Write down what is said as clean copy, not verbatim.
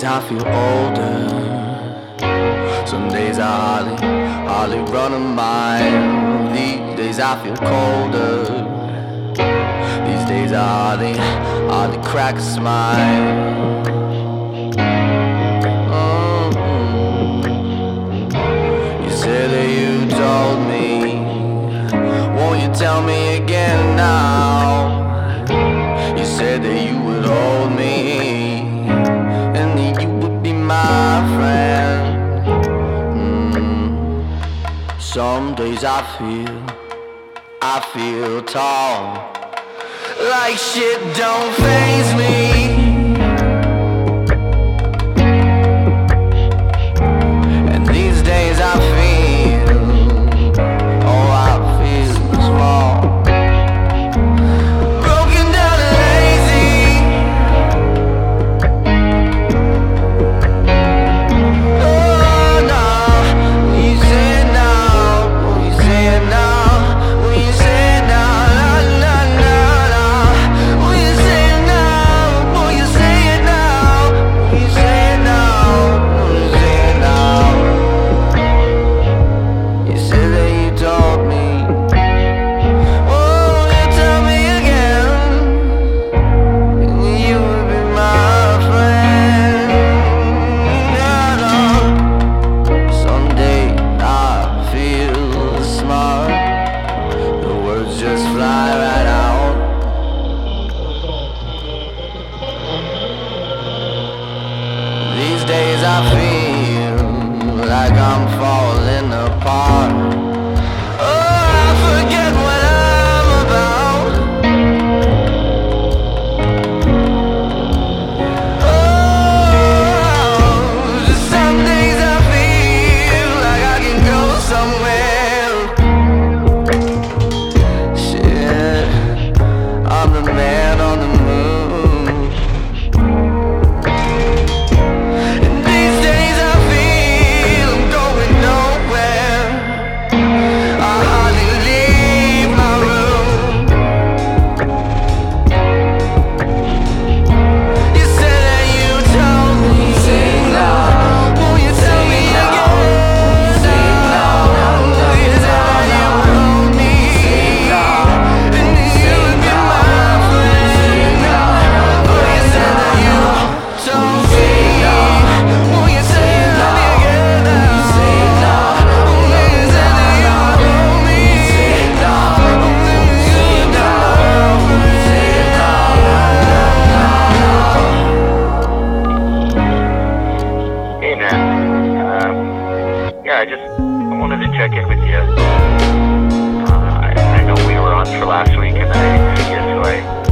days I feel older. Some days I hardly run a mile. These days I feel colder. These days I hardly crack a smile. You said that you told me, won't you tell me again now? You said that you would hold me, and that you would be my friend. Some days I feel tall, like shit don't faze me. And these days I feel, oh, I feel small, broken down and lazy. Oh no, when you say it now, when you say it now, when you say it now, la la la la. When you say it now, when you say it now, when you say it now, when you say it now. You said that you told me, won't you tell me again? And you would be my friend. Someday I feel smart, the words just fly right out. These days I feel like I'm falling apart. Oh, I forget what I'm about. Oh, just some days I feel like I can go somewhere. Shit, I'm the man on the moon. And these days I feel I'm going nowhere. I hardly leave my room. You said that you told me, sing now, won't you tell me again? Sing now, you said that you hold me, and you would be my friend. Oh, you said that you told me, won't you tell me again now? Sing now, you said that you hold me, and you would be my Hey man, yeah, I wanted to check in with you. I know we were on for last week and I missed you, so I